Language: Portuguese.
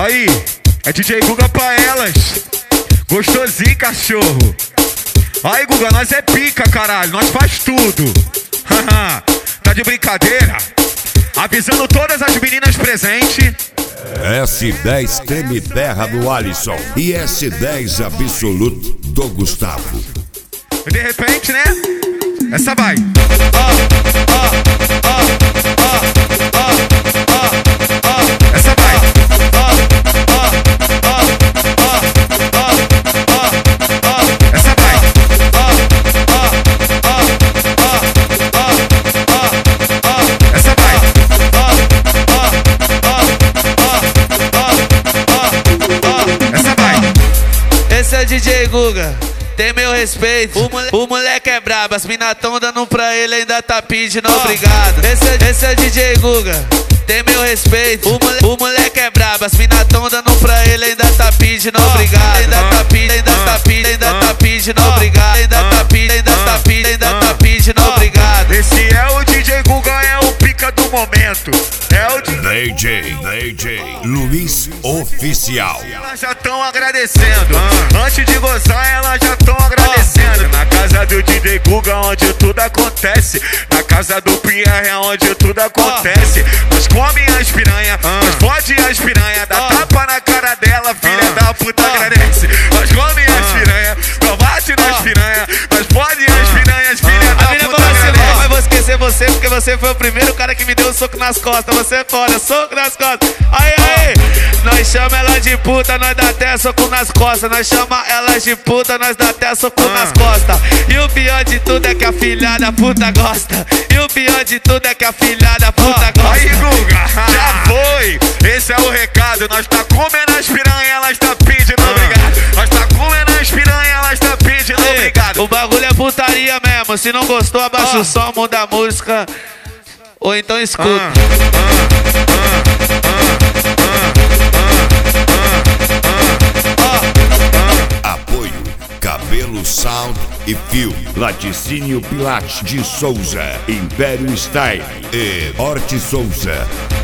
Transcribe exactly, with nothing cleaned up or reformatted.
Aí, é D J Guga pra elas. Gostosinho, cachorro. Aí, Guga, nós é pica, caralho. Nós faz tudo. Tá de brincadeira? Avisando todas as meninas presentes. S dez Treme Terra do Alisson e S dez Absoluto do Gustavo. De repente, né? Essa vai. Ó, ó, ó, ó, ó, ó, ó. Essa vai. Ó, ó, ó, ó, ó, ó, ó. Essa vai. Ó, ó, ó, ó, ó, ó, ó. Essa vai. Ó, ó, ó, ó, ó, ó. Essa vai. Esse é D J Guga. Tem meu respeito, o, mole o moleque é brabo, as mina tão dando pra ele, ainda tá pedindo oh. obrigado. Esse é, esse é D J Guga, tem meu respeito, o, mole o moleque é brabo, as mina tão dando pra ele, ainda tá pedindo oh. obrigado. Ainda oh. tá pedindo, ainda oh. tá pedindo, ainda oh. tá pedindo oh. obrigado. Ainda oh. tá pedindo, ainda oh. tá pedindo, ainda oh. tá pedindo oh. obrigado. Esse é o D J Guga, é o pica do momento. É o D J, D J Luiz Oficial. Elas já tão agradecendo, ah. antes de gozar elas já tão agradecendo. Na casa do D J Guga, onde tudo acontece. Na casa do Pierre, é onde tudo acontece. Nós come as piranha, nós fode as piranha, dá tapa na cara dela, filha da puta agradece. Nós come as piranha, nós bate nas piranha, nós fode as piranhas, filha da puta agradece. Mas vou esquecer você, porque você foi o primeiro cara que me deu um soco nas costas. Você é foda, soco nas costas. Aí, aí, nós chama ela de puta, nós dá até soco nas costas. Nós chama ela de puta, nós dá até soco ah. nas costas. E o pior de tudo é que a filha da puta gosta. E o pior de tudo é que a filha da puta oh. gosta. Aí, Guga, já foi. Esse é o recado. Nós tá comendo as piranha, elas tá pedindo ah. obrigado. Nós tá comendo as piranha, elas tá pedindo Ei, obrigado. O bagulho é putaria mesmo. Se não gostou, abaixa ah. o som, muda a música. Ou então escuta. Ah, ah, ah, ah, ah, Apoio Cabelo Sound e Fio, Laticínio Pilate de Souza, Império Style e Horti Souza.